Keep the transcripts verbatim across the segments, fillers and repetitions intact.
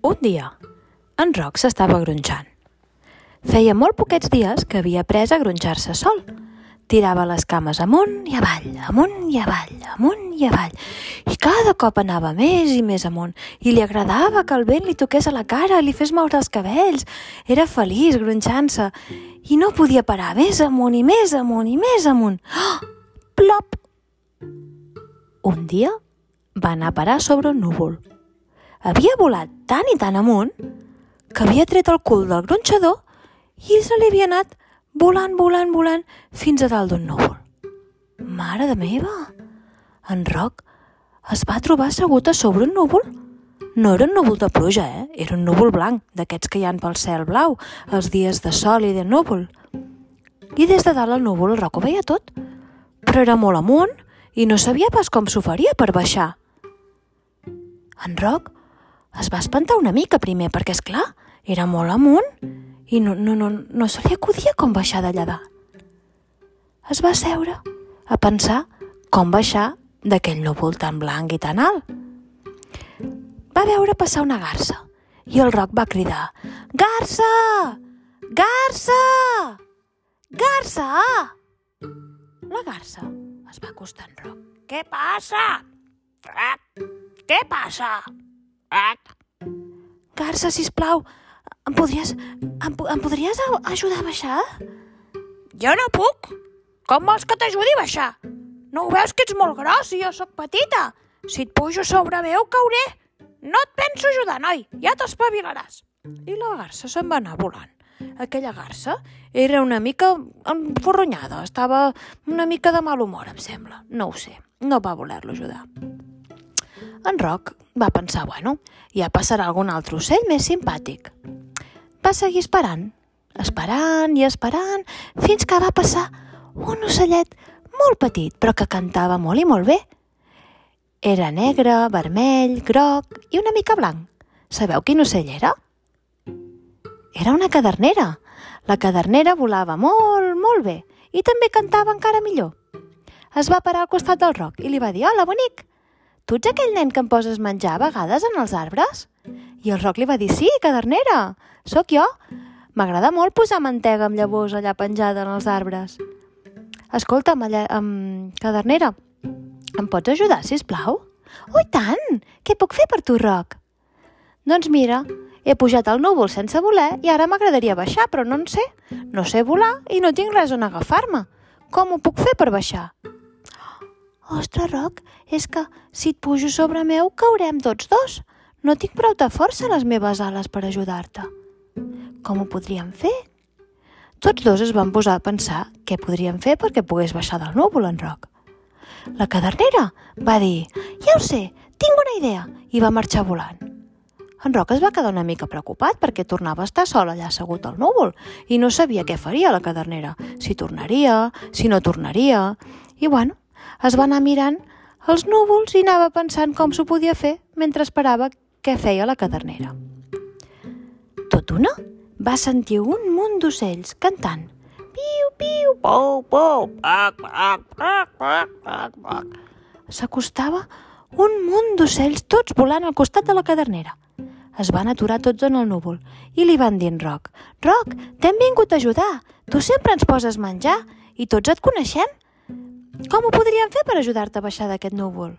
Un dia, en Roc s'estava gronxant. Feia molt poquets dies que havia après a gronxar-se sol. Tirava les cames amunt i avall, amunt i avall, amunt i avall, i cada cop anava més i més amunt, i li agradava que el vent li toqués a la cara, li fes moure els cabells. Era feliç gronxant-se, i no podia parar, més amunt i més amunt i més amunt. Oh! Plop! Un dia va anar a parar sobre un núvol. Havia volat tan i tan amunt que havia tret el cul del gronxador i se li havia anat volant, volant, volant fins a dalt d'un núvol. Mare de meva! En Roc es va trobar assegut a sobre un núvol. No era un núvol de pluja, eh? Era un núvol blanc, d'aquests que hi ha pel cel blau, els dies de sol i de núvol. I des de dalt al núvol el Roc ho veia tot, però era molt amunt i no sabia pas com s'ho faria per baixar. En Roc es va espantar una mica primer, perquè, és clar, era molt amunt i no, no, no, no se li acudia com baixar d'allà dalt. Es va seure a pensar com baixar d'aquell núvol tan blanc i tan alt. Va veure passar una garsa i el Roc va cridar: «Garsa! Garsa! Garsa!» La garsa es va acostar en Roc. «Què passa? Què passa? Garsa, sisplau, em podries, em, em podries ajudar a baixar?» «Jo no puc. Com vols que t'ajudi a baixar? No ho veus que ets molt gros i jo sóc petita? Si et pujo sobre meu, cauré. No et penso ajudar, noi. Ja t'espavilaràs». I la garsa se'n va anar volant. Aquella garsa era una mica enforronyada, estava una mica de mal humor, em sembla. No ho sé, no va voler-lo ajudar. En Roc va pensar, bueno, ja passarà algun altre ocell més simpàtic. Va seguir esperant, esperant i esperant, fins que va passar un ocellet molt petit, però que cantava molt i molt bé. Era negre, vermell, groc i una mica blanc. Sabeu quin ocell era? Era una cadernera. La cadernera volava molt, molt bé i també cantava encara millor. Es va parar al costat del Roc i li va dir: «Hola, bonic! Tu ets aquell nen que em poses menjar a vegades en els arbres?» I el Roc li va dir: «Sí, cadernera, sóc jo. M'agrada molt posar mantega amb llavors allà penjada en els arbres. Escolta'm, allà, um, cadernera, em pots ajudar, sisplau?» «Oh, i tant! Què puc fer per tu, Roc?» «Doncs mira, he pujat al núvol sense voler i ara m'agradaria baixar, però no en sé. No sé volar i no tinc res on agafar-me. Com ho puc fer per baixar?» «Ostres, Roc, és que si et pujo sobre meu caurem tots dos. No tinc prou de força a les meves ales per ajudar-te. Com ho podríem fer?» Tots dos es van posar a pensar què podrien fer perquè pogués baixar del núvol en Roc. La cadernera va dir: «Ja ho sé, tinc una idea», i va marxar volant. En Roc es va quedar una mica preocupat perquè tornava a estar sol allà assegut al núvol i no sabia què faria la cadernera, si tornaria, si no tornaria. I bueno, es va anar mirant els núvols i anava pensant com s'ho podia fer mentre esperava què feia la cadernera. Tot una va sentir un munt d'ocells cantant. Piu, piu, pou, pou, pac, pac, pac, pac, pac, pac. S'acostava un munt d'ocells tots volant al costat de la cadernera. Es van aturar tots en el núvol i li van dir en Roc: «Roc, t'hem vingut a ajudar. Tu sempre ens poses menjar i tots et coneixem. Com ho podríem fer per ajudar-te a baixar d'aquest núvol?»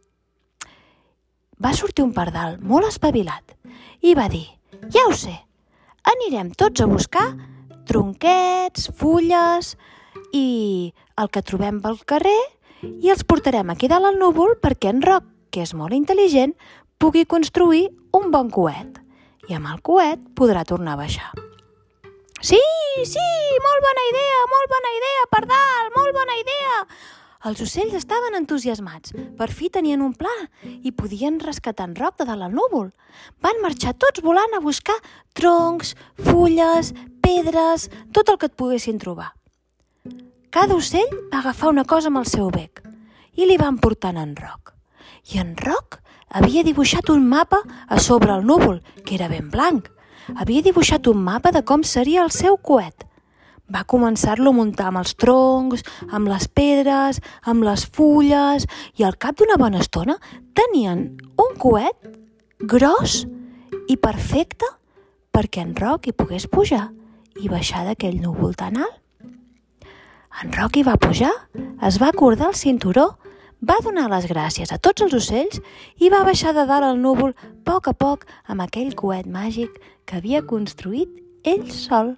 Va sortir un pardal molt espavilat i va dir: «Ja ho sé, anirem tots a buscar tronquets, fulles i el que trobem pel carrer i els portarem aquí dalt al núvol perquè en Roc, que és molt intel·ligent, pugui construir un bon coet i amb el coet podrà tornar a baixar». «Sí, sí, molt bona idea, molt bona idea, pardal, molt bona idea!» Els ocells estaven entusiasmats. Per fi tenien un pla i podien rescatar en Roc de dalt al núvol. Van marxar tots volant a buscar troncs, fulles, pedres, tot el que et poguessin trobar. Cada ocell va agafar una cosa amb el seu bec i li van portar en Roc. I en Roc havia dibuixat un mapa a sobre el núvol, que era ben blanc. Havia dibuixat un mapa de com seria el seu coet. Va començar-lo a muntar amb els troncs, amb les pedres, amb les fulles, i al cap d'una bona estona tenien un coet gros i perfecte perquè en Roc hi pogués pujar i baixar d'aquell núvol tan alt. En Roc hi va pujar, es va acordar el cinturó, va donar les gràcies a tots els ocells i va baixar de dalt al núvol a poc a poc amb aquell coet màgic que havia construït ell sol.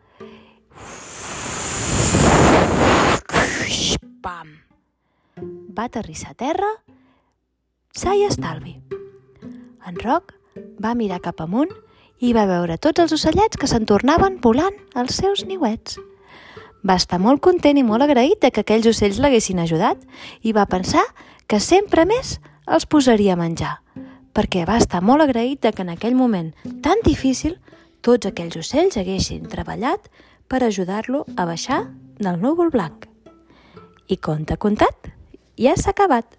Pam! Va aterrissar a terra, sa i estalvi. En Roc va mirar cap amunt i va veure tots els ocellets que se'n tornaven volant als seus niuets. Va estar molt content i molt agraït de que aquells ocells l'haguessin ajudat i va pensar que sempre més els posaria a menjar, perquè va estar molt agraït de que en aquell moment tan difícil tots aquells ocells haguessin treballat per ajudar-lo a baixar del núvol blanc. I conte contat, ja s'ha acabat.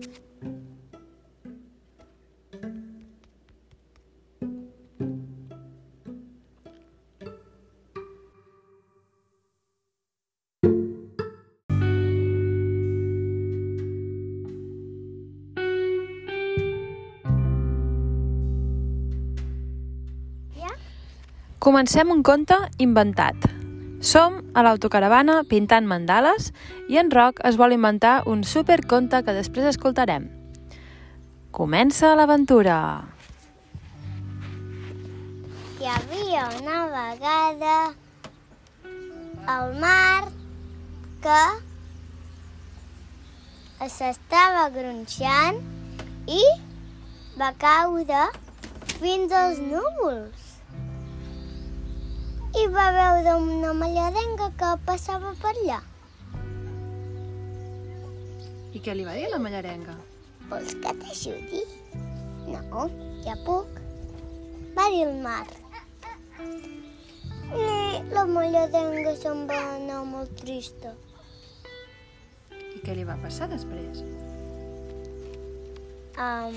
Comencem un conte inventat. Som a l'autocaravana pintant mandales i en Roc es vol inventar un superconte que després escoltarem. Comença l'aventura! Hi havia una vegada al mar que s'estava gronxant i va caure fins als núvols. I va veure una mallarenga que passava per allà. I què li va dir la mallarenga? Vols que t'ajudi? No, ja puc. Va dir el mar. I la mallarenga se'n va anar molt trista. I què li va passar després? Um,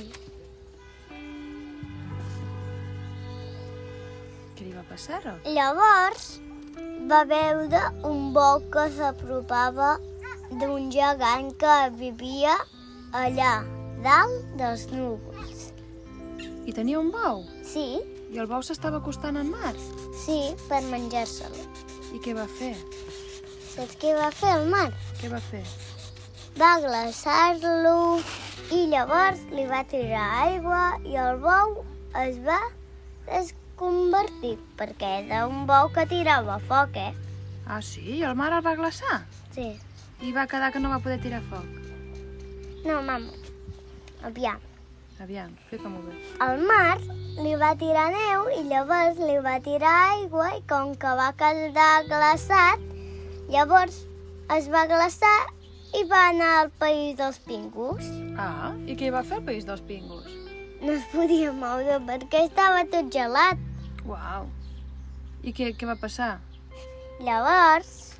Què li va passar, Roc? llavors va veure un bou que s'apropava d'un gegant que vivia allà, dalt dels núvols. I tenia un bou? Sí, I el bou s'estava acostant en mar? sí, per menjar-se'l. I què va fer? Saps què va fer el mar? Què va fer? Va glaçar-lo i llavors li va tirar aigua i el bou es va desconvertir, perquè era un bou que tirava foc, eh? Ah, sí? I el mar el va glaçar? Sí. I va quedar que no va poder tirar foc? No, mama, aviam. Aviam, explica-m'ho bé. El mar li va tirar neu i llavors li va tirar aigua i com que va quedar glaçat, llavors es va glaçar i va anar al país dels pingus. Ah, i què va fer el país dels pingus? No es podia moure perquè estava tot gelat. Uau! I què, què va passar? Llavors,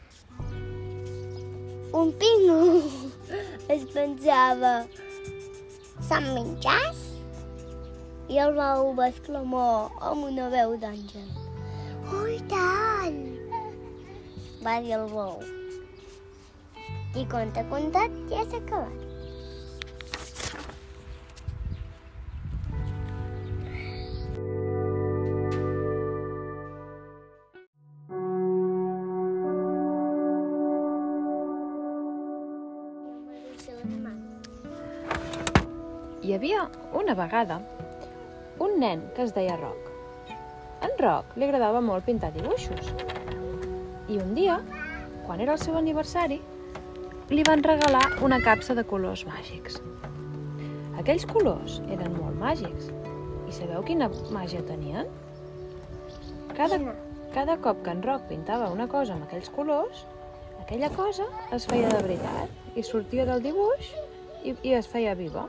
un pingu es pensava «Se'n menjàs?» I el bou va exclamar amb una veu d'àngel «Oh, i tant!» va dir el bou. I conte contat ja s'ha acabat. Hi havia una vegada un nen que es deia Roc. En Roc li agradava molt pintar dibuixos. I un dia, quan era el seu aniversari, li van regalar una capsa de colors màgics. Aquells colors eren molt màgics. I sabeu quina màgia tenien? Cada, cada cop que en Roc pintava una cosa amb aquells colors, aquella cosa es feia de veritat i sortia del dibuix i, i es feia viva.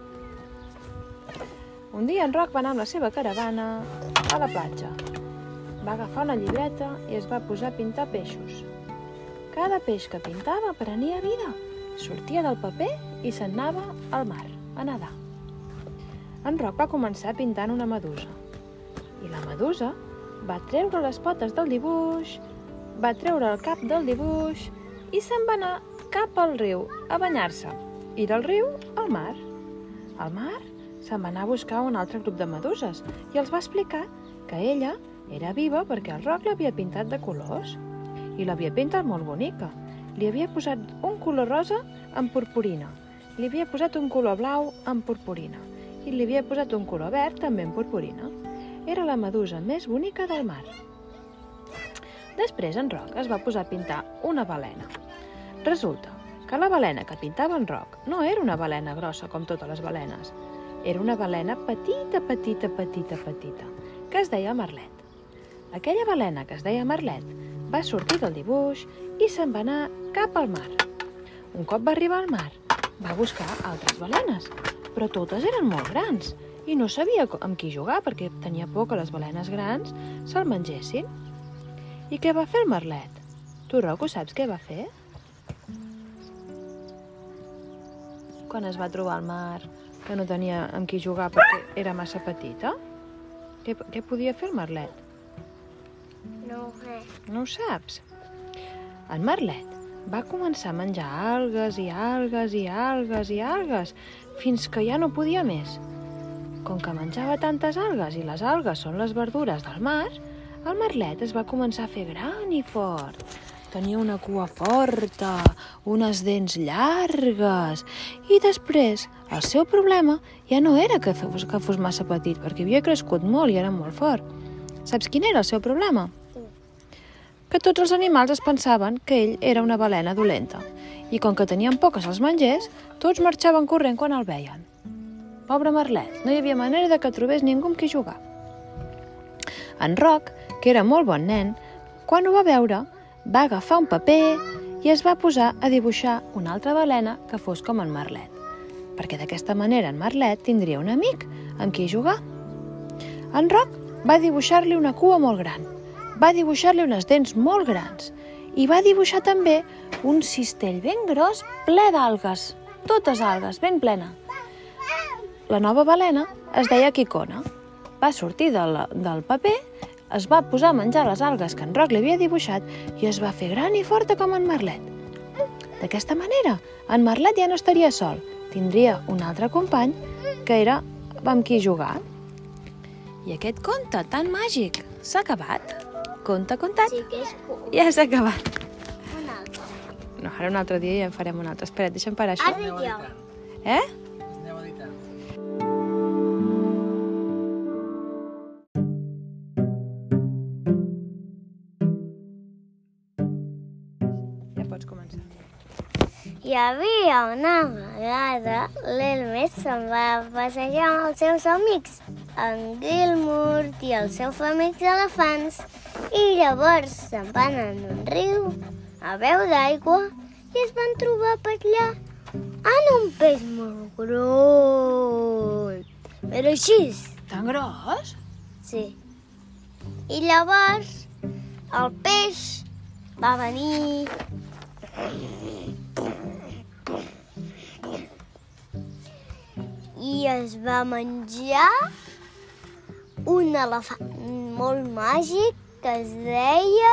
Un dia en Roc va anar amb la seva caravana a la platja. Va agafar una llibreta i es va posar a pintar peixos. Cada peix que pintava prenia vida. Sortia del paper i se'n anava al mar, a nedar. En Roc va començar pintant una medusa. I la medusa va treure les potes del dibuix, va treure el cap del dibuix i se'n va anar cap al riu a banyar-se. I del riu al mar. Al mar se'n va anar a buscar un altre grup de meduses i els va explicar que ella era viva perquè el Roc l'havia pintat de colors i l'havia pintat molt bonica. Li havia posat un color rosa amb purpurina, li havia posat un color blau amb purpurina i li havia posat un color verd també amb purpurina. Era la medusa més bonica del mar. Després en Roc es va posar a pintar una balena. Resulta que la balena que pintava en Roc no era una balena grossa com totes les balenes. Era una balena petita, petita, petita, petita, que es deia Marlet. Aquella balena que es deia Marlet va sortir del dibuix i se'n va anar cap al mar. Un cop va arribar al mar, va buscar altres balenes, però totes eren molt grans i no sabia amb qui jugar perquè tenia por que les balenes grans se'l mengessin. I què va fer el Marlet? Tu, Roc, ho saps què va fer? Quan es va trobar al mar, que no tenia amb qui jugar perquè era massa petita? Què, què podia fer el Marlet? No ho sé. No ho saps? El Marlet va començar a menjar algues i algues i algues i algues fins que ja no podia més. Com que menjava tantes algues i les algues són les verdures del mar, el Marlet es va començar a fer gran i fort. Tenia una cua forta, unes dents llargues i després el seu problema ja no era que fos, que fos massa petit perquè havia crescut molt i era molt fort. Saps quin era el seu problema? Que tots els animals es pensaven que ell era una balena dolenta i com que tenien por que se'ls mengés, tots marxaven corrent quan el veien. Pobre Marlet, no hi havia manera de que trobés ningú amb qui jugar. En Roc, que era molt bon nen, quan ho va veure, va agafar un paper i es va posar a dibuixar una altra balena que fos com en Marlet, perquè d'aquesta manera en Marlet tindria un amic amb qui jugar. En Roc va dibuixar-li una cua molt gran, va dibuixar-li unes dents molt grans i va dibuixar també un cistell ben gros ple d'algues, totes algues, ben plena. La nova balena es deia Quicona. Va sortir del, del paper, es va posar a menjar les algues que en Roc li havia dibuixat i es va fer gran i forta com en Marlet. D'aquesta manera, en Marlet ja no estaria sol, tindria un altre company que era amb qui jugar. I aquest conte tan màgic s'ha acabat. Conte contat. Sí que és cool. Ja s'ha acabat. Un altre. No, ara un altre dia ja en farem un altre. Espera't, deixa'm parar això. Ara jo. Eh? Ja pots començar. Hi havia una vegada, l'Elmer se'n va passejar amb els seus amics, en Gilmour i els seus amics elefants, i llavors se'n van en un riu a beure d'aigua i es van trobar per allà en un peix molt gros. Però així. Tan gros? Sí. I llavors el peix va venir i es va menjar un elefant molt màgic que es deia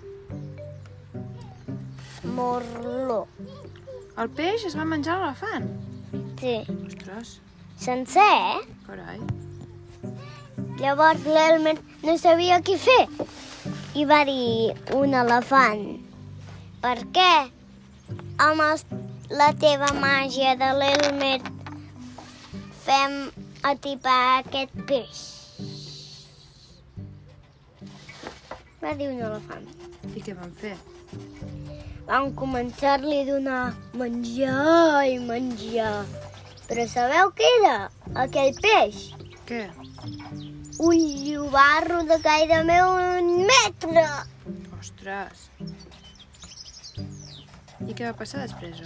Morló. El peix es va menjar l'elefant? Sí. Ostres, Sencer, eh? carai. Llavors l'Elmer no sabia què fer i va dir un elefant: per què amb els, la teva màgia de l'Elmer fem atipar aquest peix? Va dir un elefant. I què van fer? Vam començar-li a donar menjar i menjar. Però sabeu què era aquell peix? Què? Un llobarro de gairebé un metre. Ostres. I què va passar després?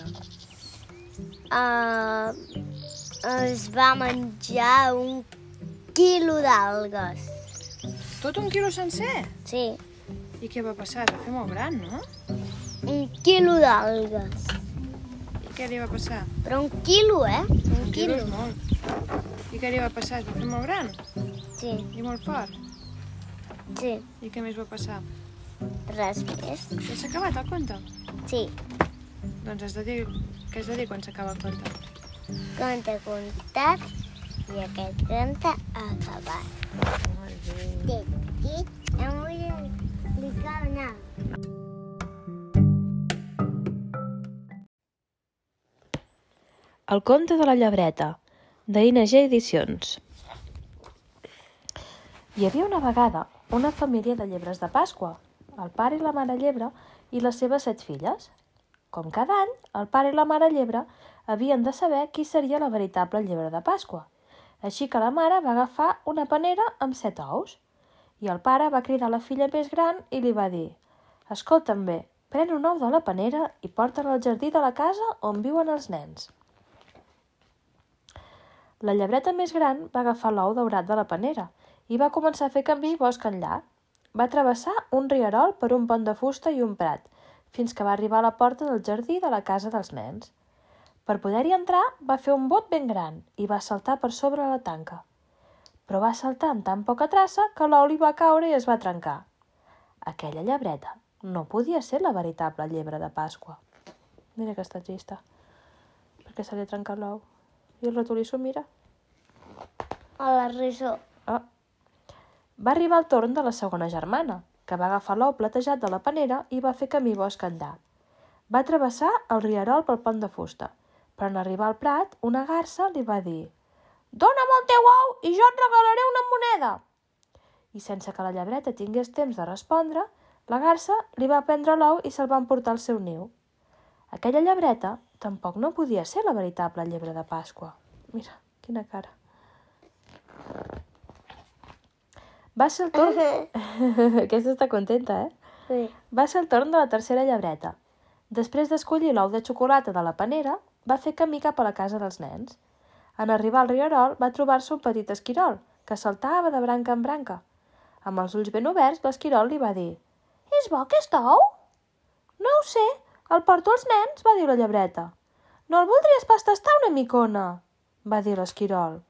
Uh, es va menjar un quilo d'algues. Tot un quilo sencer? Sí, I què va passar? Es va fer molt gran, no? un quilo d'algues. I què li va passar? Però un quilo, eh? Un Un quilo quilo. és molt. I què li va passar? Es va fer molt gran? Sí, I molt fort? sí. I què més va passar? Res més. Ja s'ha acabat el conte? Sí. Doncs has de dir... Què has de dir quan s'acaba el conte? Com t'he contat, I aquest conte ha acabat. Molt bé. Tit, tit, em vull explicar una. El conte de la llebreta, d'I N G Edicions. Hi havia una vegada una família de llebres de Pasqua, el pare i la mare llebre i les seves set filles. Com cada any, el pare i la mare llebre havien de saber qui seria la veritable llebre de Pasqua. Així que la mare va agafar una panera amb set ous i el pare va cridar a la filla més gran i li va dir: «Escolta'm bé, pren un ou de la panera i porta'l al jardí de la casa on viuen els nens». La llebreta més gran va agafar l'ou daurat de la panera i va començar a fer camí bosc enllà. Va travessar un rierol per un pont de fusta i un prat, fins que va arribar a la porta del jardí de la casa dels nens. Per poder-hi entrar, va fer un bot ben gran i va saltar per sobre la tanca. Però va saltar amb tan poca traça que l'ou li va caure i es va trencar. Aquella llebreta no podia ser la veritable llebre de Pasqua. Mira que està trista, perquè se li ha trencat l'ou. I el ratolí s'ho mira. A la risó. Ah. Va arribar el torn de la segona germana, que va agafar l'ou platejat de la panera i va fer camí bosc enllà. Va travessar el rierol pel pont de fusta, però en arribar al prat, una garsa li va dir: «Dóna'm el teu ou i jo et regalaré una moneda!» I sense que la llebreta tingués temps de respondre, la garsa li va prendre l'ou i se'l va emportar al seu niu. Aquella llebreta tampoc no podia ser la veritable llebre de Pasqua. Mira, quina cara. Va ser el torn... Aquesta està contenta, eh? Sí. Va ser el torn de la tercera llebreta. Després d'escollir l'ou de xocolata de la panera, va fer camí cap a la casa dels nens. En arribar al rierol va trobar-se un petit esquirol, que saltava de branca en branca. Amb els ulls ben oberts, l'esquirol li va dir: «És bo aquest ou?» «No ho sé, el porto als nens», va dir la llebreta. «No el voldries pas tastar una micona?», va dir l'esquirol.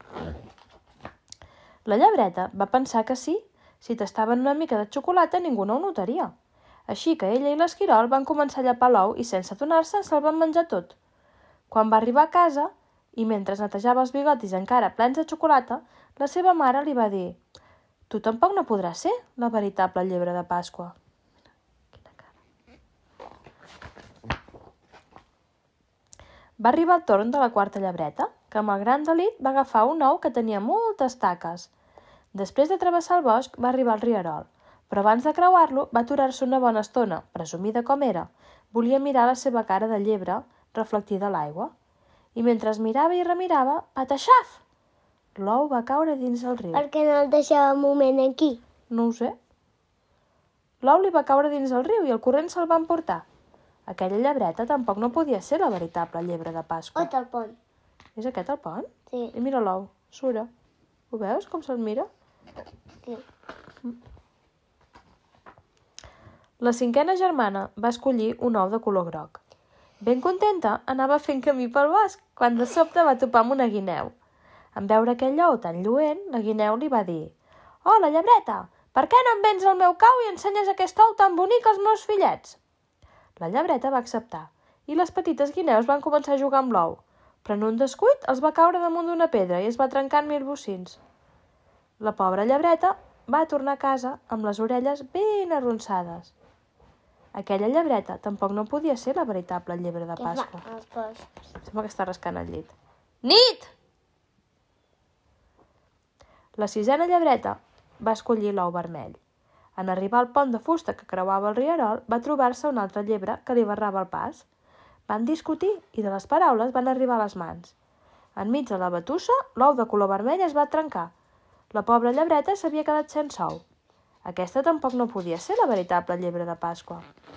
La llebreta va pensar que sí, si tastaven una mica de xocolata ningú no ho notaria. Així que ella i l'esquirol van començar a llepar l'ou i sense adonar-se se'l van menjar tot. Quan va arribar a casa, i mentre netejava els bigotis encara plens de xocolata, la seva mare li va dir: «Tu tampoc no podràs ser la veritable llebre de Pasqua». Quina cara. Va arribar el torn de la quarta llebreta, que amb el gran delit va agafar un ou que tenia moltes taques. Després de travessar el bosc, va arribar al rierol, però abans de creuar-lo va aturar-se una bona estona, presumida com era. Volia mirar la seva cara de llebre reflectida a l'aigua. I mentre es mirava i remirava, pataxaf! L'ou va caure dins el riu. Per què no el deixava un moment aquí? No ho sé. L'ou li va caure dins el riu i el corrent se'l va emportar. Aquella llebreta tampoc no podia ser la veritable llebre de Pasqua. Ot el pont. És aquest el pont? Sí. I mira l'ou, sura. Ho veus, com se'l mira? Sí. La cinquena germana va escollir un ou de color groc. Ben contenta, anava fent camí pel bosc, quan de sobte va topar amb una guineu. En veure aquell ou tan lluent, la guineu li va dir: «Hola, llebreta, per què no em vens el meu cau i ensenyes aquest ou tan bonic als meus fillets?» La llebreta va acceptar, i les petites guineus van començar a jugar amb l'ou, però en un descuit els va caure damunt d'una pedra i es va trencar en mil bocins. La pobra llebreta va tornar a casa amb les orelles ben arronsades. Aquella llebreta tampoc no podia ser la veritable llebre de Pasqua. Els boscs. Sembla que està rascant el llit. Nit! La sisena llebreta va escollir l'ou vermell. En arribar al pont de fusta que creuava el rierol, va trobar-se una altra llebre que li barrava el pas. Van discutir i de les paraules van arribar a les mans. Enmig de la batussa, l'ou de color vermell es va trencar. La pobra llebreta s'havia quedat sense ou. Aquesta tampoc no podia ser la veritable llebre de Pasqua.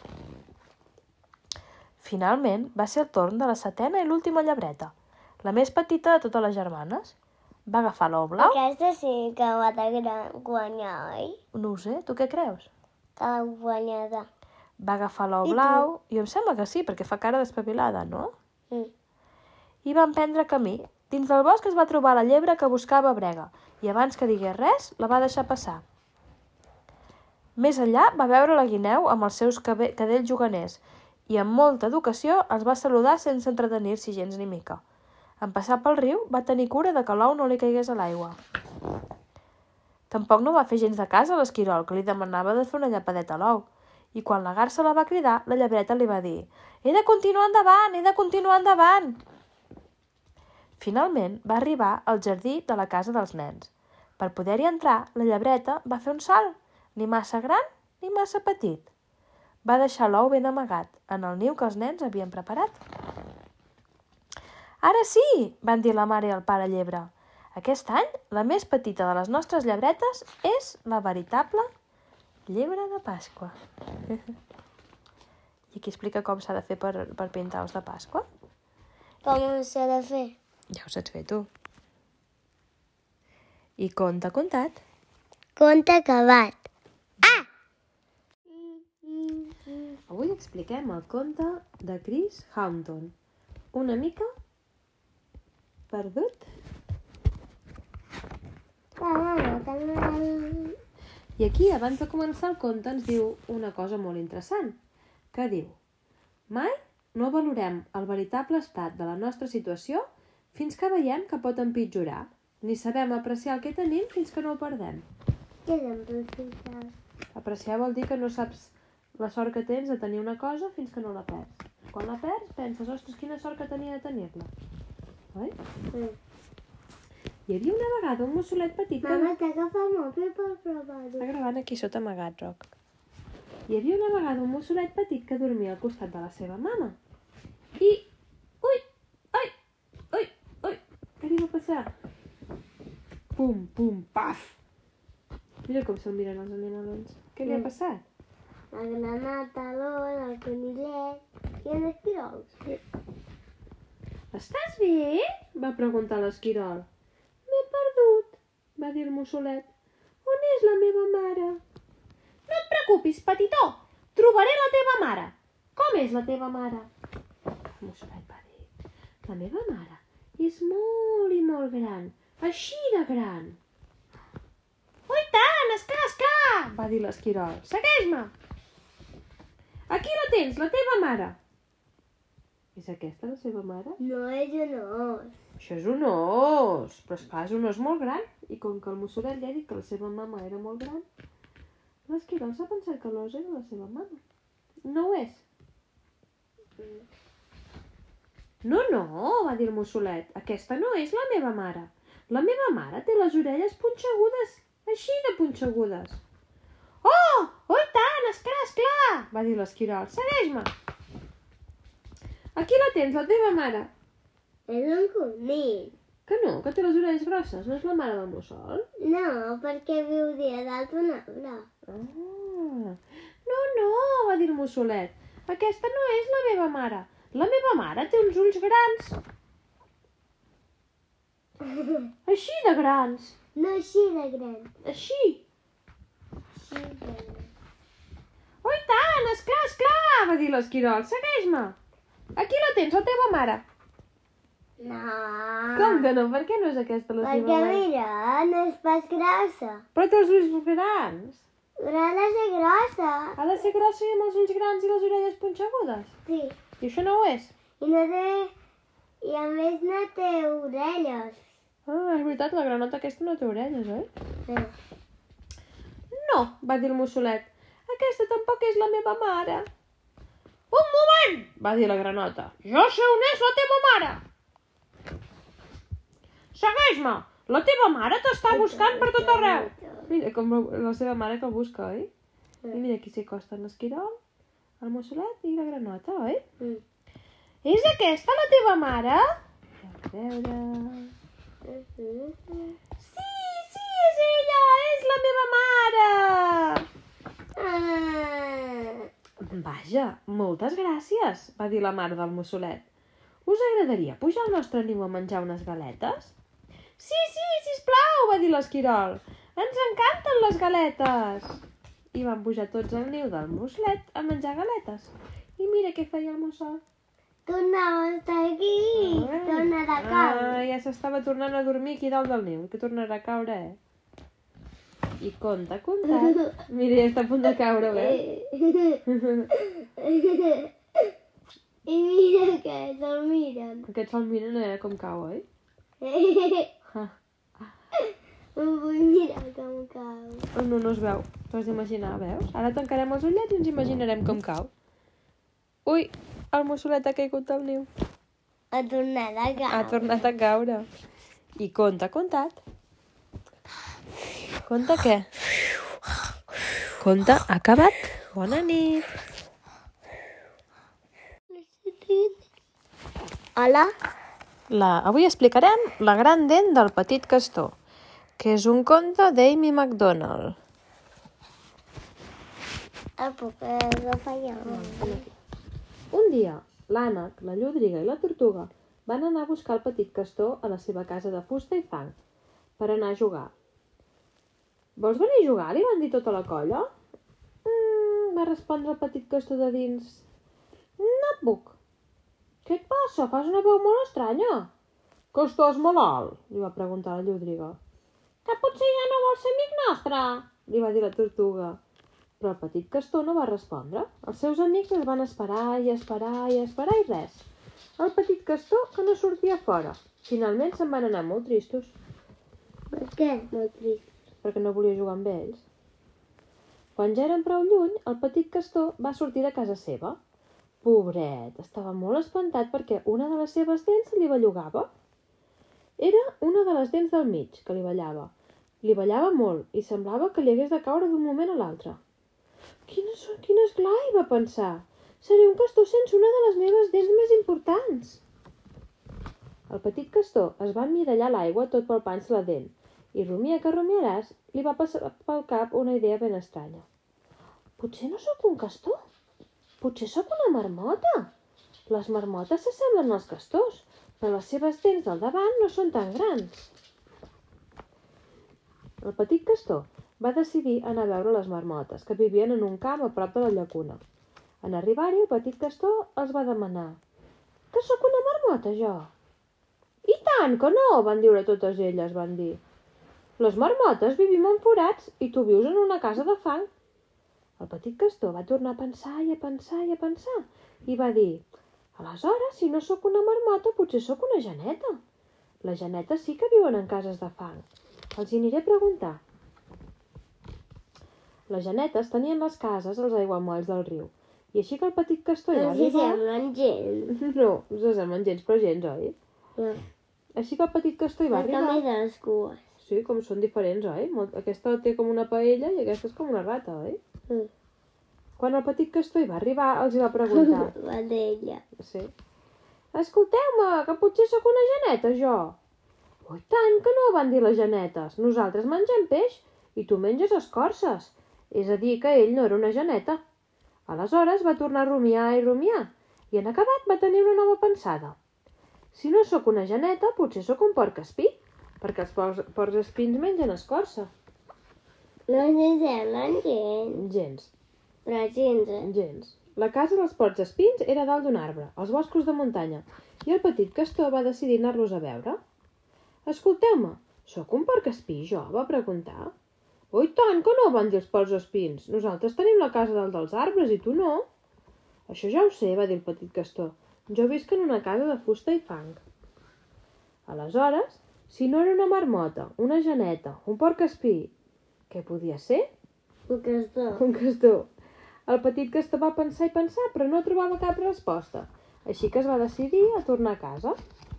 Finalment, va ser el torn de la setena i l'última llebreta, la més petita de totes les germanes. Va agafar l'ou blau... Aquesta sí que va de guanyar, oi? No ho sé, tu què creus? Que l'ha guanyada. Va agafar l'ou I tu? blau... I em sembla que sí, perquè fa cara d'espavilada, no? Mm. I van prendre camí. Dins del bosc es va trobar la llebre que buscava brega, i abans que digués res, la va deixar passar. Més enllà va veure la guineu amb els seus cadells juganers i amb molta educació els va saludar sense entretenir-s'hi gens ni mica. En passar pel riu, va tenir cura de que l'ou no li caigués a l'aigua. Tampoc no va fer gens de cas a l'esquirol, que li demanava de fer una llapadeta a l'ou. I quan la garsa la va cridar, la llebreta li va dir: «He de continuar endavant, he de continuar endavant!» Finalment va arribar al jardí de la casa dels nens. Per poder-hi entrar, la llebreta va fer un salt, ni massa gran ni massa petit. Va deixar l'ou ben amagat, en el niu que els nens havien preparat. «Ara sí!» van dir la mare i el pare llebre. «Aquest any, la més petita de les nostres llebretes és la veritable llebre de Pasqua». I aquí explica com s'ha de fer per, per pintar ous de Pasqua. Com s'ha de fer? Ja ho saps fer tu. I conte contat. Conte acabat. Ah! Avui expliquem el conte de Chris Hampton. Una mica perdut. I aquí, abans de començar el conte, ens diu una cosa molt interessant, que diu: mai no valorem el veritable estat de la nostra situació fins que veiem que pot empitjorar, ni sabem apreciar el que tenim fins que no ho perdem. Què és apreciar? Apreciar vol dir que no saps la sort que tens de tenir una cosa fins que no la perds. Quan la perds, penses: ostres, quina sort que tenia de tenir-la. Oi? Sí. Hi havia una vegada un mossolet petit que... Mama, t'agafa el mòbil per provar-ho. Està gravant aquí sota amagat, Roc. Hi havia una vegada un mossolet petit que dormia al costat de la seva mama. I... Ui! Ai! Ui! Ui! Què li va passar? Pum, pum, paf! Mira com se'l miren els animalons. Què li ha passat? La granota, l'or, el conillet i els esquirols. Estàs bé? Va preguntar l'esquirol. M'he perdut, va dir el mossolet. On és la meva mare? No et preocupis, petitó, trobaré la teva mare. Com és la teva mare? El mossolet va dir: la meva mare és molt i molt gran, així de gran. Oh, i tant, esclar, esclar, va dir l'esquirol. Segueix-me. Aquí la tens, la teva mare. És aquesta la seva mare? No és un os. Això és un os, però esclar, és un os molt gran. I com que el mossolet li ha dit que la seva mama era molt gran, l'esquirol s'ha pensat que l'os era la seva mama. No ho és? No, no, va dir el mossolet, aquesta no és la meva mare. La meva mare té les orelles punxegudes, així de punxegudes. Oh, oh i tant, esclar, esclar, va dir l'esquirol. Segueix-me. Aquí la tens, la teva mare. És un conill. Que no, que té les orelles grosses, no és la mare del mussol? No, perquè viu dia dalt un arbre. Ah, no, no, va dir el mussolet. Aquesta no és la meva mare. La meva mare té uns ulls grans. Així de grans. No així de gran. Així. Així de gran. Oh, i tant, esclar, esclar, va dir l'esquirol. Segueix-me. Aquí la tens, la teva mare. No. Com que no? Per què no és aquesta la Perquè teva mare? mira, no és pas grossa. Però té els ulls grans. Però ha de ser grossa. Ha de ser grossa i amb els ulls grans i les orelles punxegudes. Sí. I això no ho és. I no té... I a més no té orelles. Ah, és veritat, la granota aquesta no té orelles, oi? Sí. No, va dir el mussolet. Aquesta tampoc és la meva mare. Un moment, va dir la granota. Jo sé on és la teva mare. Segueix-me. La teva mare t'està buscant per tot arreu. Mira, com la seva mare que el busca, oi? I mira, aquí s'hi acosten l'esquirol, el mussolet i la granota, oi? Mm. És aquesta la teva mare? A veure... Sí, sí, és ella! És la meva mare! Ah. Vaja, moltes gràcies, va dir la mare del mussolet. Us agradaria pujar al nostre niu a menjar unes galetes? Sí, sí, sisplau, va dir l'esquirol. Ens encanten les galetes. I van pujar tots al niu del mussolet a menjar galetes. I mira què feia el mussol. Tornava a estar aquí. Ah, Torna de caure. Ah, ja s'estava tornant a dormir aquí dalt del niu, que tornarà a caure, eh? I conta, contat. Mira, ja està a punt de caure, eh? I mira que se'l miren. Aquests se'l miren a veure com cau, oi? Ah. Em vull mirar com cau. No, no es veu. T'ho has d'imaginar, veus? Ara tancarem els ullets i ens imaginarem com cau. Ui, el mussolet ha caigut al niu. Ha tornat a caure. Ha tornat a caure. I conta, contat. Conta què? Conta, ha acabat. Bona nit. Hola. La... Avui explicarem La gran dent del petit castor, que és un conte d'Amy MacDonald. El puc agafar jo? Un dia, l'ànec, la llúdriga i la tortuga van anar a buscar el petit castor a la seva casa de fusta i fang per anar a jugar. Vols venir a jugar? Li van dir tota la colla. Mm, va respondre el petit castor de dins. No puc. Què et passa? Fas una veu molt estranya. Que estàs malalt? Li va preguntar la llúdriga. Que potser ja no vols ser amic nostre? Li va dir la tortuga. Però el petit castor no va respondre. Els seus amics es van esperar i esperar i esperar i res. El petit castor que no sortia fora. Finalment se'n van anar molt tristos. Per què? Molt trist. Perquè no volia jugar amb ells. Quan ja eren prou lluny, el petit castor va sortir de casa seva. Pobret, estava molt espantat perquè una de les seves dents li bellugava. Era una de les dents del mig que li ballava. Li ballava molt i semblava que li hagués de caure d'un moment a l'altre. Quin, quin esglai, va pensar. Seré un castor sense una de les meves dents més importants. El petit castor es va emmirallar l'aigua tot palpant-se la dent i rumia que rumiaràs li va passar pel cap una idea ben estranya. Potser no sóc un castor? Potser sóc una marmota. Les marmotes s'assemblen als castors, però les seves dents del davant no són tan grans. El petit castor va decidir anar a veure les marmotes, que vivien en un camp a prop de la llacuna. En arribar-hi, el petit castor els va demanar: «Que sóc una marmota, jo?» «I tant que no!» van dir totes elles, van dir. «Les marmotes vivim en forats i tu vius en una casa de fang». El petit castor va tornar a pensar i a pensar i a pensar i va dir: «Aleshores, si no sóc una marmota, potser sóc una geneta. Les genetes sí que viuen en cases de fang. Els hi aniré a preguntar». Les genetes tenien les cases als aiguamolls del riu i així que el petit castor hi va arribar... No s'assemblen gens. No, no s'assemblen gens, però gens, oi? No. Així que el petit castor hi va El arribar... canvi de les cues. Sí, com són diferents, oi? Aquesta té com una paella i aquesta és com una rata, oi? Mm. Quan el petit castor hi va arribar, els hi va preguntar... Va d'ella. Sí. «Escolteu-me, que potser sóc una geneta, jo!» «Oh, i tant que no!» van dir les genetes. «Nosaltres mengem peix i tu menges escorces». És a dir, que ell no era una geneta. Aleshores va tornar a rumiar i rumiar i en acabat va tenir una nova pensada. «Si no sóc una geneta, potser sóc un porc espí, perquè els porcs, porcs espins mengen escorça». No s'assemblen gens. Gens. Però gens. Gens. La casa dels porcs espins era dalt d'un arbre, als boscos de muntanya, i el petit castor va decidir anar-los a veure. «Escolteu-me, sóc un porc espí, jo?», va preguntar. «Oh, i tant que no!» van dir els porcs espins. «Nosaltres tenim la casa dalt dels arbres i tu no». «Això ja ho sé», va dir el petit castor. «Jo visc en una casa de fusta i fang». Aleshores, si no era una marmota, una geneta, un porc espí, què podia ser? Un castor. Un castor. El petit castor va pensar i pensar, però no trobava cap resposta. Així que es va decidir a tornar a casa.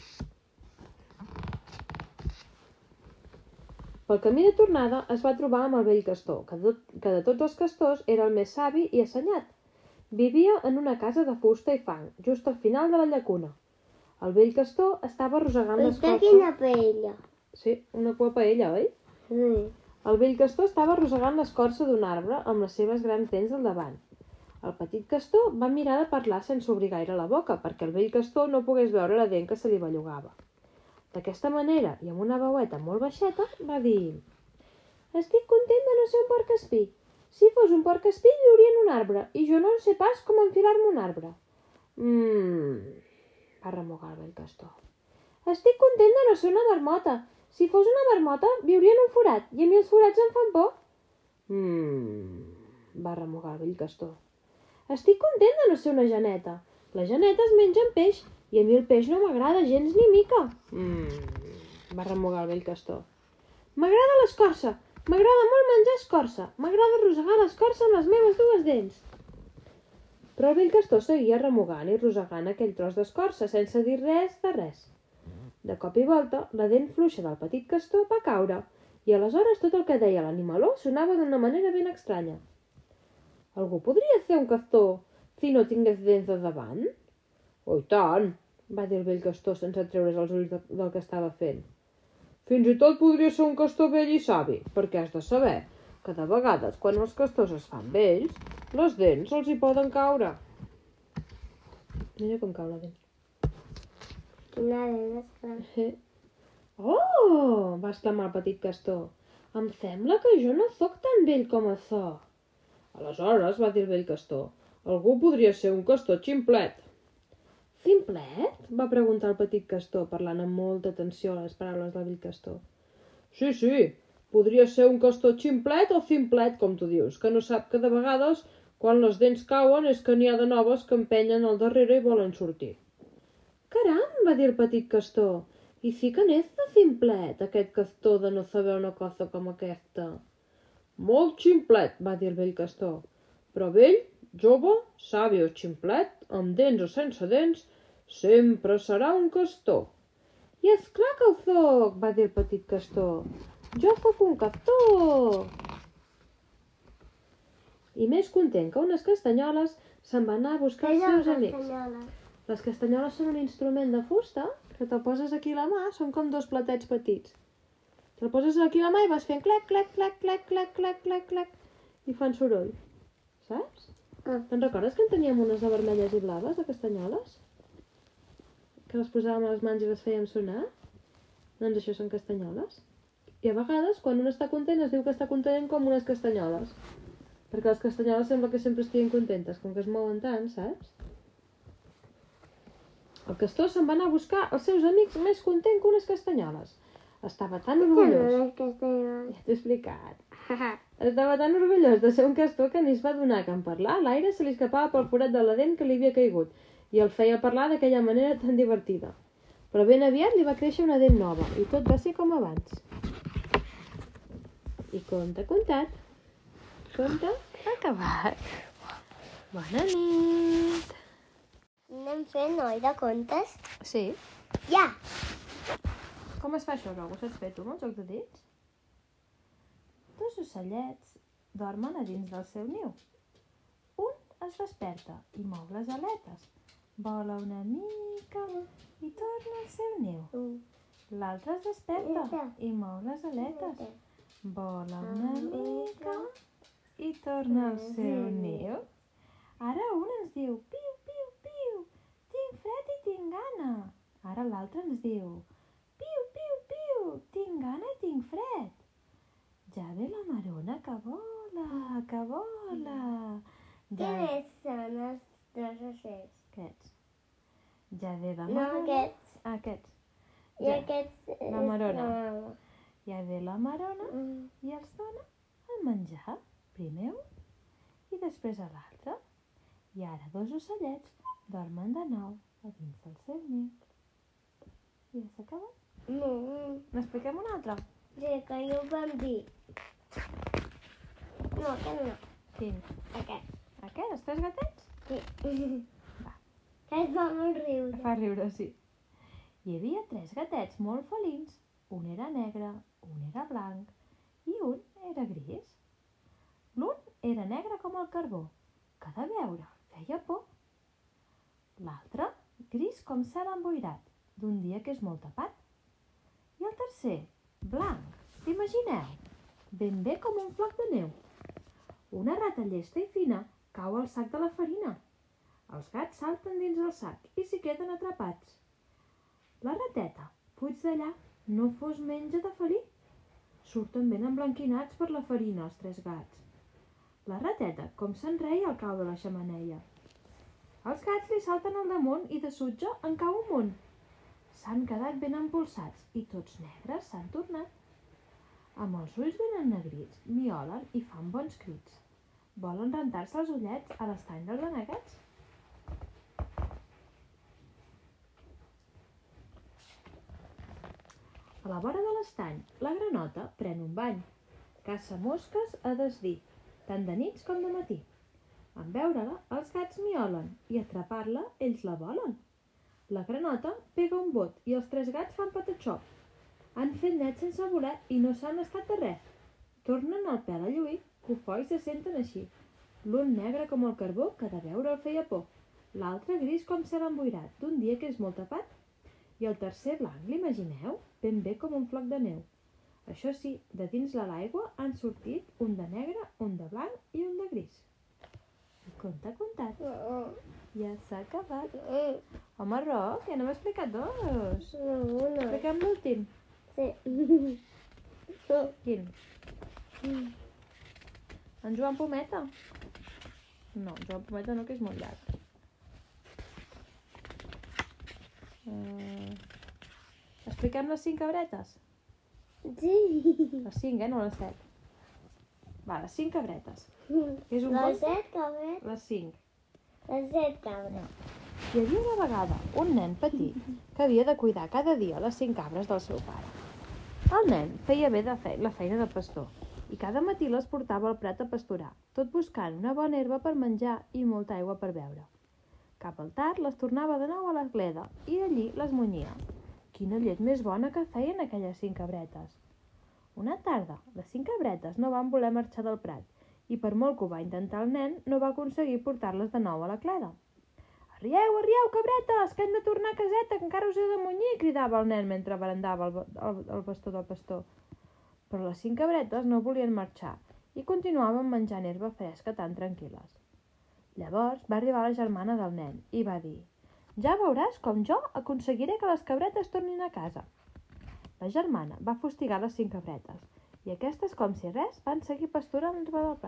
Pel camí de tornada es va trobar amb el vell castor, que de, que de tots els castors era el més savi i assenyat. Vivia en una casa de fusta i fang, just al final de la llacuna. El vell castor estava arrossegant l'escorça... Està quina paella. Sí, una cua paella, oi? Sí. El vell castor estava arrossegant l'escorça d'un arbre amb les seves grans dents al davant. El petit castor va mirar de parlar sense obrir gaire la boca, perquè el vell castor no pogués veure la dent que se li bellugava. D'aquesta manera, i amb una veueta molt baixeta, va dir: «Estic content de no ser un porc espí. Si fos un porc espí, viuria en un arbre, i jo no sé pas com enfilar-me un arbre». «Mmm...» va remugar el vell castor. «Estic content de no ser una marmota. Si fos una marmota, viuria en un forat, i a mi els forats em fan por». «Mmm...» va remugar el vell castor. «Estic content de no ser una geneta. Les genetes mengen peix i a mi el peix no m'agrada gens ni mica. Mmm, va remugar el vell castor. M'agrada l'escorça, m'agrada molt menjar escorça, m'agrada arrossegar l'escorça amb les meves dues dents. Però el vell castor seguia remugant i rosegant aquell tros d'escorça sense dir res de res. De cop i volta, la dent fluixa del petit castor va caure i aleshores tot el que deia l'animaló sonava d'una manera ben estranya. Algú podria fer un castor si no tingués dents de davant? Oh, i tant, va dir el vell castor sense treure's els ulls de, del que estava fent. Fins i tot podria ser un castor vell i savi, perquè has de saber que de vegades quan els castors es fan vells, les dents els hi poden caure. Mira com cau la dent. Quina dent és gran. Oh! Va exclamar el petit castor. Em sembla que jo no sóc tan vell com això. Aleshores, va dir el vell castor, algú podria ser un castor ximplet. Ximplet? Va preguntar el petit castor, parlant amb molta atenció a les paraules del vell castor. Sí, sí, podria ser un castor ximplet o ximplet, com tu dius, que no sap que de vegades, quan les dents cauen, és que n'hi ha de noves que empenyen al darrere i volen sortir. Caram, va dir el petit castor, i sí que n'és de ximplet, aquest castor de no saber una cosa com aquesta. Molt ximplet, va dir el vell castor, però vell, jove, savi o ximplet, amb dents o sense dents, sempre serà un castor. I és clar que ho soc, va dir el petit castor. Jo sóc un castor. I més content que unes castanyoles, se'n va anar a buscar els seus amics. Les castanyoles són un instrument de fusta que te'l poses aquí a la mà, són com dos platets petits. Te'l poses aquí a la mà i vas fent clec, clec, clec, clec, clec, clec, clec, clec, i fan soroll. Saps? Ah. Te'n recordes que en teníem unes de vermelles i blaves, de castanyoles? Que les posàvem a les mans i les fèiem sonar? Doncs això són castanyoles. I a vegades, quan un està content, es diu que està content com unes castanyoles. Perquè les castanyoles sembla que sempre estiguin contentes, com que es mouen tant, saps? El castor se'n va anar a buscar els seus amics més content que unes castanyoles. Estava tan orgullós. Ja t'he explicat. Estava tan orgullós de ser un castor que ni es va donar que en parlar l'aire se li escapava pel forat de la dent que li havia caigut i el feia parlar d'aquella manera tan divertida. Però ben aviat li va créixer una dent nova i tot va ser com abans. I conte contat. Conte acabat. Bona nit. Anem fent, oi, de contes? Sí. Ja! Com es fa això, que ho saps fer tu amb el joc de dits? Dos ocellets dormen a dins del seu niu. Un es desperta i mou les aletes. Vola una mica i torna al seu niu. L'altre es desperta i mou les aletes. Vola una mica i torna al seu niu. Ara un ens diu piu, piu, piu, tinc fred i tinc gana. Ara l'altre ens diu piu, piu, piu, tinc gana i tinc fred. Ja ve la marona que vola, que vola. Ja... Quins són els dos ocells? Aquests. Ja ve la No, marona... aquests. Ah, aquests. I Ja. aquests... La és marona. la mama. Ja ve la marona Mm. i els dona el menjar. Primer un i després a l'altre. I ara dos ocellets dormen de nou a dins del seu niu. I ja s'ha acabat. No, N'expliquem un altre? sí, que ja ho vam dir. No, aquest no. Quin? Aquest. Aquest? Els tres gatets? Sí. Va. Que es fa molt riure. Fa riure, sí. Hi havia tres gatets molt felins. Un era negre, un era blanc i un era gris. L'un era negre com el carbó, que de veure feia por. L'altre, gris com cel emboirat, d'un dia que és molt tapat. I el tercer, blanc, t'imagineu, ben bé com un floc de neu. Una rata llesta i fina cau al sac de la farina. Els gats salten dins el sac i s'hi queden atrapats. La rateta fuig d'allà, no fos menja de felí. Surten ben emblanquinats per la farina els tres gats. La rateta, com se'n reia al cau de la xemeneia. Els gats li salten al damunt i de sutja en cau un munt. S'han quedat ben empolsats i tots negres s'han tornat. Amb els ulls ben ennegrits, miolen i fan bons crits. Volen rentar-se els ullets a l'estany dels anegats. A la vora de l'estany, la granota pren un bany. Caça mosques a desdir, tant de nits com de matí. En veure-la, els gats miolen i atrapar-la, ells la volen. La granota pega un bot i els tres gats fan patatxó. Han fet net sense voler i no s'han estat de res. Tornen al pèl a lluir, cofois se senten així. L'un negre com el carbó, que de veure el feia por. L'altre gris com cel emboirat, d'un dia que és molt tapat. I el tercer blanc, l'imagineu? Ben bé com un floc de neu. Això sí, de dins de l'aigua han sortit un de negre, un de blanc i un de gris. El conte contat. Ja s'ha acabat. Home, Roc, ja no m'he explicat dos. Expliquem l'últim. Sí. Quin? En Joan Pometa? No, en Joan Pometa no, que és molt llarg. Uh, expliquem les cinc cabretes? Sí. Les cinc, eh? No les set. Va, les cinc cabretes. És un Les conte? set cabres. Les cinc. Les set cabres. Hi havia una vegada un nen petit que havia de cuidar cada dia les cinc cabres del seu pare. El nen feia bé de fe la feina de pastor i cada matí les portava al prat a pasturar, tot buscant una bona herba per menjar i molta aigua per beure. Cap al tard les tornava de nou a la gleda i allí les munyia. Quina llet més bona que feien aquelles cinc cabretes! Una tarda, les cinc cabretes no van voler marxar del prat i per molt que ho va intentar el nen, no va aconseguir portar-les de nou a la cleda. «Arrieu, arrieu, cabretes, que hem de tornar a caseta, que encara us he de munyir!» cridava el nen mentre barandava el, el, el bastó del pastor. Però les cinc cabretes no volien marxar i continuaven menjant herba fresca tan tranquil·les. Llavors va arribar la germana del nen i va dir: «Ja veuràs com jo aconseguiré que les cabretes tornin a casa». La germana va fustigar les cinc cabretes i aquestes, com si res, van seguir pasturant l'herba del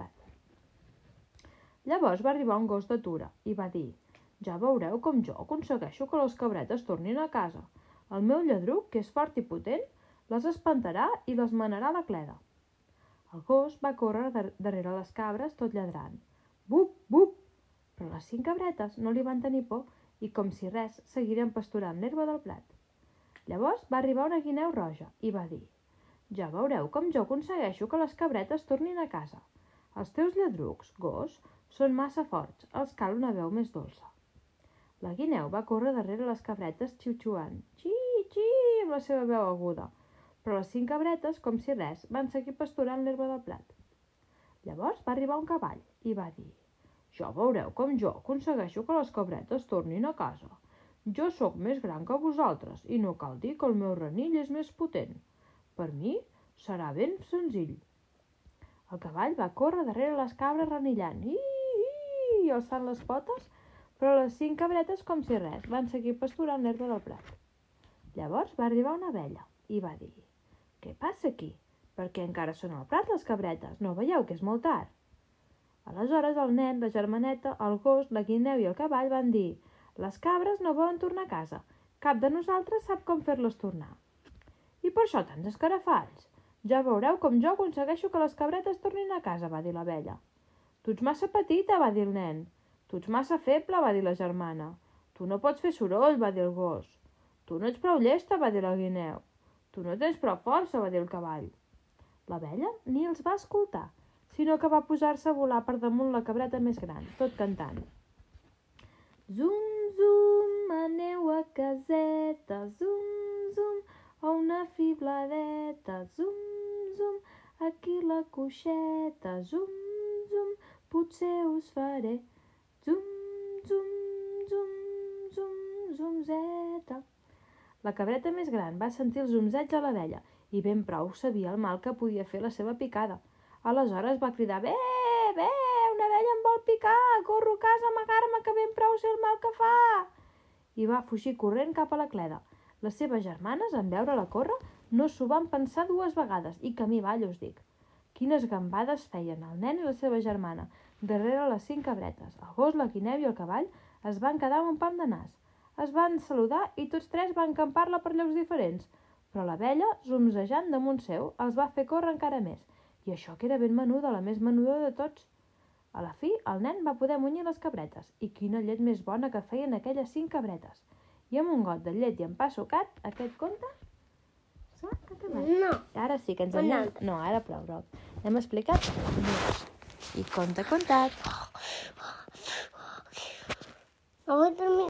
prat. Llavors va arribar un gos d'atura i va dir: «Ja veureu com jo aconsegueixo que les cabretes tornin a casa. El meu lladruc, que és fort i potent, les espantarà i les manarà a la cleda». El gos va córrer darrere les cabres tot lladrant. «Bup, bup!» Però les cinc cabretes no li van tenir por i, com si res, seguiren pasturant l'herba del plat. Llavors va arribar una guineu roja i va dir: «Ja veureu com jo aconsegueixo que les cabretes tornin a casa. Els teus lladrucs, gos, són massa forts, els cal una veu més dolça». La guineu va córrer darrere les cabretes xiu-xiuant, xi, xi, amb la seva veu aguda, però les cinc cabretes, com si res, van seguir pasturant l'herba del plat. Llavors va arribar un cavall i va dir: «Ja veureu com jo aconsegueixo que les cabretes tornin a casa. Jo sóc més gran que vosaltres i no cal dir que el meu renill és més potent. Per mi serà ben senzill». El cavall va córrer darrere les cabres renillant, i, i, i alçant les potes, però les cinc cabretes, com si res, van seguir pasturant l'herba del prat. Llavors va arribar una abella i va dir: «Què passa aquí? Per què encara són al prat les cabretes? No veieu que és molt tard?» Aleshores el nen, la germaneta, el gos, la guineu i el cavall van dir: «Les cabres no volen tornar a casa. Cap de nosaltres sap com fer-les tornar». «I per això tants escarafalls? Ja veureu com jo aconsegueixo que les cabretes tornin a casa», va dir l'abella. «Tu ets massa petita», va dir el nen. «Tu ets massa feble», va dir la germana. «Tu no pots fer soroll», va dir el gos. «Tu no ets prou llesta», va dir la guineu. «Tu no tens prou força», va dir el cavall. L'abella ni els va escoltar, sinó que va posar-se a volar per damunt la cabreta més gran, tot cantant. «Zum, zum, aneu a caseta, zum, zum, a una fibladeta, zum, zum, aquí la coixeta, zum, zum, potser us faré, zum, zum, zum, zum, zumzeta». La cabreta més gran va sentir els zumzeig de l'abella i ben prou sabia el mal que podia fer la seva picada. Aleshores va cridar: «Bé, bé, una abella em vol picar, corro a casa a amagar-me que ben prou sé el mal que fa!» I va fugir corrent cap a la cleda. Les seves germanes, en veure-la córrer, no s'ho van pensar dues vegades i camí avall, us dic. Quines gambades feien el nen i la seva germana darrere les cinc cabretes. El gos, la guineu i el cavall es van quedar amb un pam de nas. Es van saludar i tots tres van campar-la per llocs diferents, però l'abella, zumzejant damunt seu, els va fer córrer encara més, i això que era ben menuda, la més menuda de tots. A la fi, el nen va poder munyir les cabretes, i quina llet més bona que feien aquelles cinc cabretes. I amb un got de llet i en pa sucat, aquest conte No. Ara sí que ens Un hem... altre. No, ara prou, Roc. Hem explicat més. I conte contat. Avui dormir